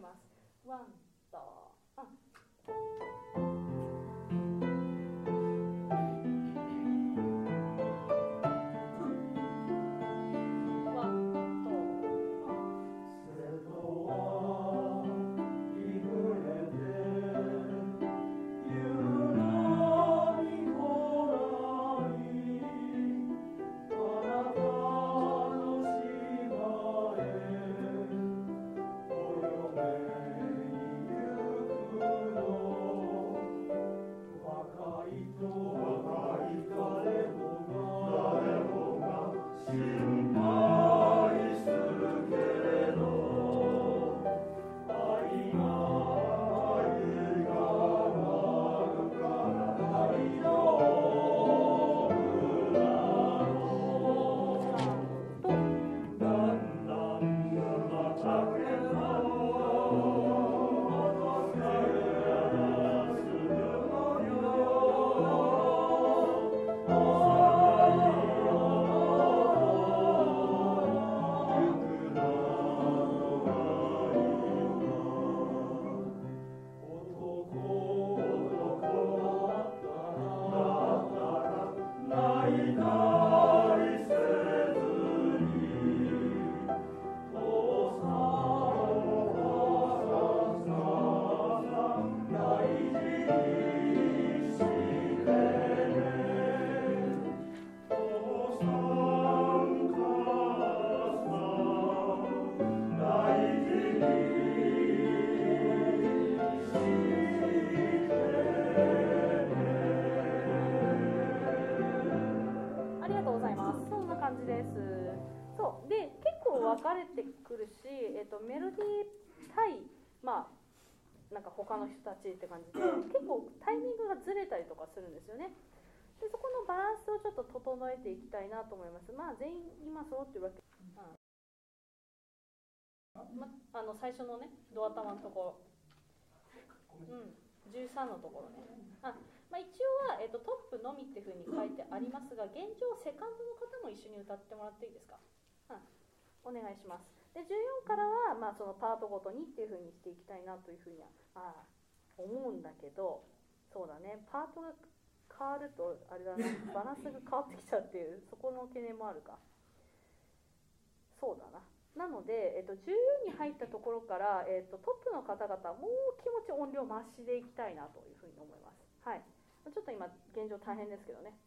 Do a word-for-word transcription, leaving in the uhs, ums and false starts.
ます。ワンとあ分かれてくるし、えー、とメロディー対、まあ、なんか他の人たちって感じで結構タイミングがずれたりとかするんですよね。でそこのバランスをちょっと整えていきたいなと思います。まあ全員今揃ってるわけ、うんま、あの最初のねドア玉のところ、うん、じゅうさんのところね。あ、まあ、一応は、えー、とトップのみっていうふうに書いてありますが、現状セカンドの方も一緒に歌ってもらっていいですか。うん、お願いします。でじゅうよんからは、まあ、そのパートごとにっていう風にしていきたいなというふうには、まあ、思うんだけど、そうだね、パートが変わるとあれだな、バランスが変わってきちゃうっていうそこの懸念もあるか。そうだな。なので、えっと、じゅうよんに入ったところから、えっと、トップの方々もう気持ち音量増しでいきたいなというふうに思います。はい。ちょっと今現状大変ですけどね。